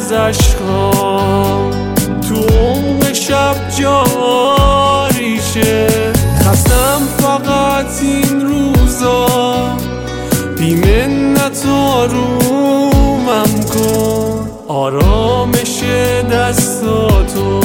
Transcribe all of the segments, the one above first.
از اشکام تو عمق شب جاری شه. خستم فقط این روزا بی منت آرومم کن. آرامش دستاتو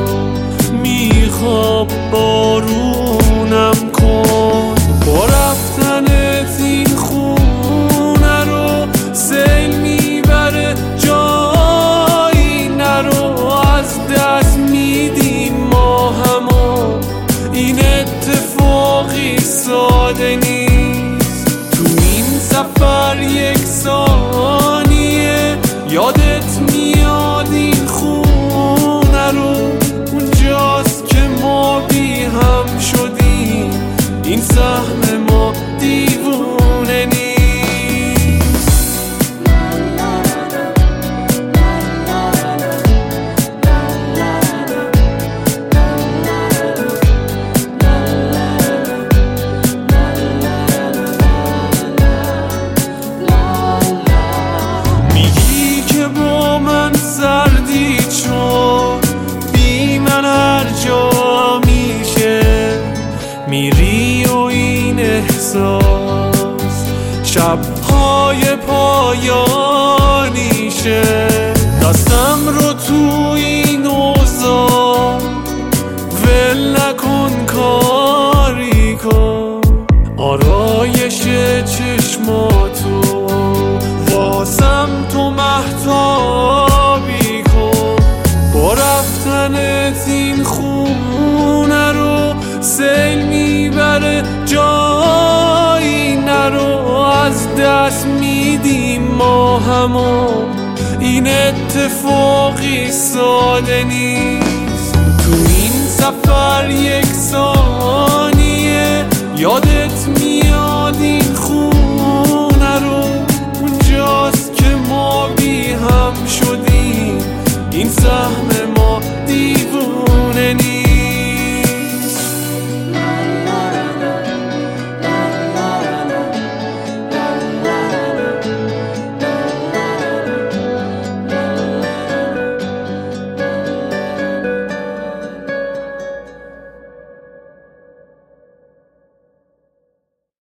میخواب بارونم کن. با رفتنت این خونه رو سیل میبره جایی نرو. از دست میدیم ما همو این اتفاقی ساده نیست. تو این سفر یک ثانیه یادت میاد این خونه رو. اونجاست که ما بی هم شدیم این سهم ما دیوونه نیست. میگی که با من سردی چون بی من هر جا میشه میری و این احساس شبهای پایانیشه. دستم رو تو این اوضاع ول نکن کاری کن. آرایش چشماتو واسم تو مهتابی کن. با رفتنت این خونه رو سیل میبره جایی نرو. از دست میدیم ما همو این اتفاقی ساده نیست. تو این سفر یک ثانیه یادت میاد این خونه رو. اونجاست که ما بی هم شدیم این سهم